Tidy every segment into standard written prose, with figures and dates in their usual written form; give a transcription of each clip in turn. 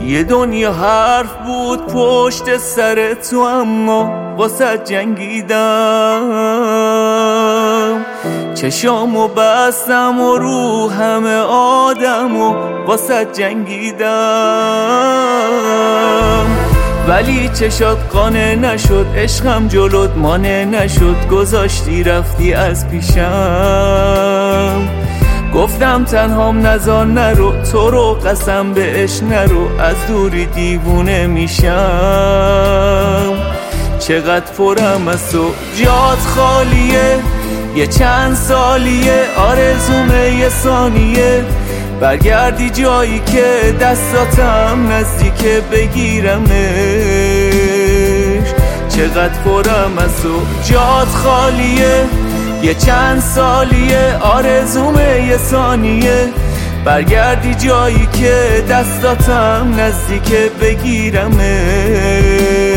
یه دنیا حرف بود پشت سر تو، اما واسه جنگیدم. چشامو بستم و رو همه آدم و واسه جنگیدم. ولی چشات قانع نشد، عشقم جلوت مانع نشد، گذاشتی رفتی از پیشم. گفتم تنهام نزار نرو، تو رو قسم بهش نرو، از دوری دیوونه میشم. چقدر پرم از تو، جات خالیه، یه چند سالیه، آرزومه یه ثانیه برگردی جایی که دستاتم نزدیکه بگیرمش. چقدر پرم از تو، جات خالیه، یه چند سالیه، آرزومه یه ثانیه برگردی جایی که دستاتم نزدیکه بگیرمش.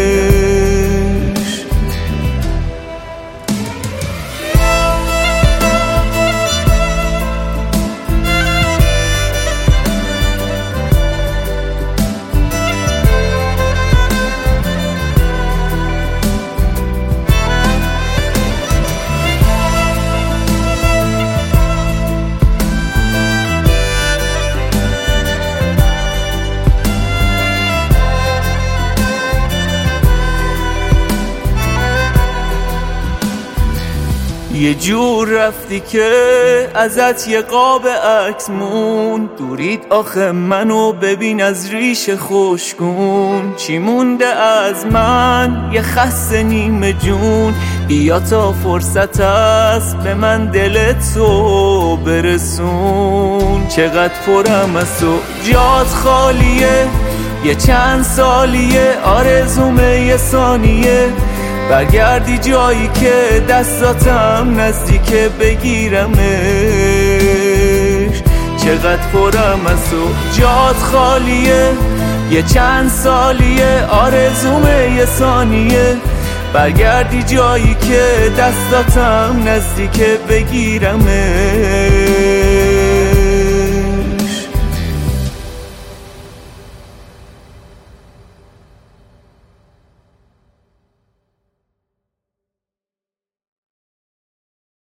یه جور رفتی که ازت یه قاب عکس مون، دورید آخه منو ببین از ریش خوشگون. چی مونده از من؟ یه خسته نیمه جون، بیا تا فرصت است به من دلتو برسون. چقدر پرم از تو، جات خالیه، یه چند سالیه، آرزومه یه ثانیه برگردی جایی که دستاتم نزدیکه بگیرمش. چقدر پرم از تو، جات خالیه، یه چند سالیه، آرزومه یه ثانیه برگردی جایی که دستاتم نزدیکه بگیرمش.